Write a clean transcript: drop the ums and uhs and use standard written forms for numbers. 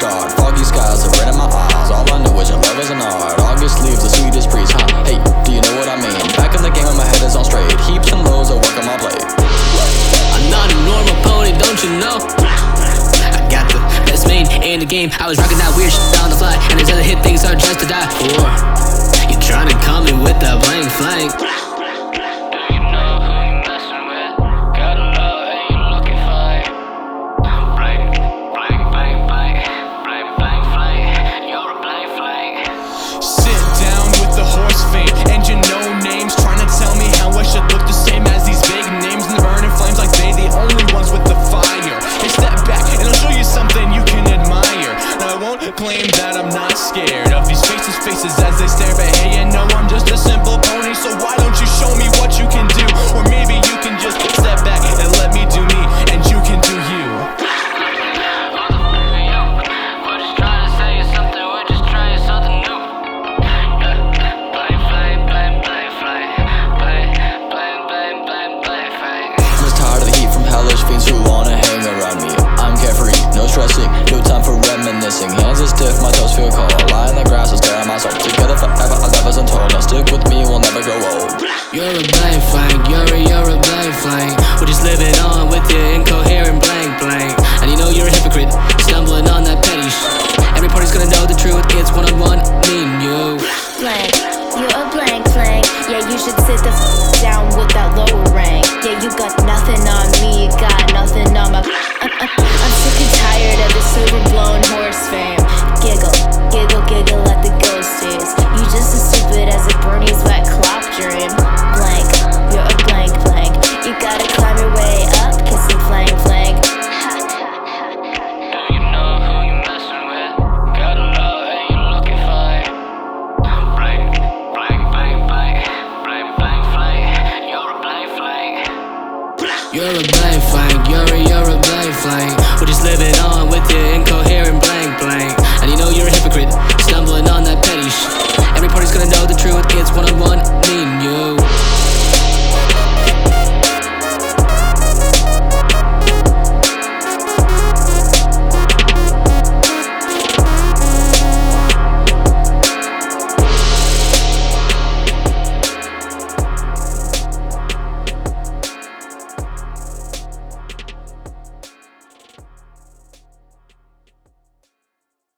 yard. Foggy skies are red in my eyes. All I know is your love is an art. August leaves the sweetest breeze, huh? Hey, do you know what I mean? Back in the game and my head is on straight. Heaps and lows of work on my plate. I'm not a normal pony, don't you know? I got the best main in the game. I was rocking that weird shit on the fly, and these other hit things are just to die for. You tryna come in with that blank flank. Claim that I'm not scared of these faces as they stare. But hey, you know I'm just a simple pony, so why don't you show me what you can do? Or maybe you can just step back and let me do me, and you can do you. We're just trying to say something, we're just trying something new. I'm just tired of the heat from hellish fiends who wanna hang around me. I'm carefree, no stressing, no time for reminiscing. Hands are stiff, my toes feel cold. Lie in the grass and stare at my soul. Together forever, our love isn't told. Now stick with me, we'll never grow old. You're a blank flank, you're a blank flank. We're just living on with your incoherent blank. And you know you're a hypocrite, stumbling on that petty shit. Every party's gonna know the truth, it's one-on-one, me and you. Blank, you're a blank flank. Yeah, you should sit the down with that lower rank. Yeah, you got nothing on me, you got nothing on my. I'm sick and tired of this overblown horse fame. Giggle, giggle, giggle at the ghost is. You just as stupid as a Bernie's wet clock dream. Blank, you're a blank flank. You gotta climb your way up, kissing flank flank. Do you know who you messing with? Got a love and you looking fine. Blank, you're a blank flank. You're a blank flank, you're a blank flank. We're just living on with your incoherent blank. And you know you're a hypocrite, stumbling on that petty shit. Every party's gonna know the truth, it's one-on-one.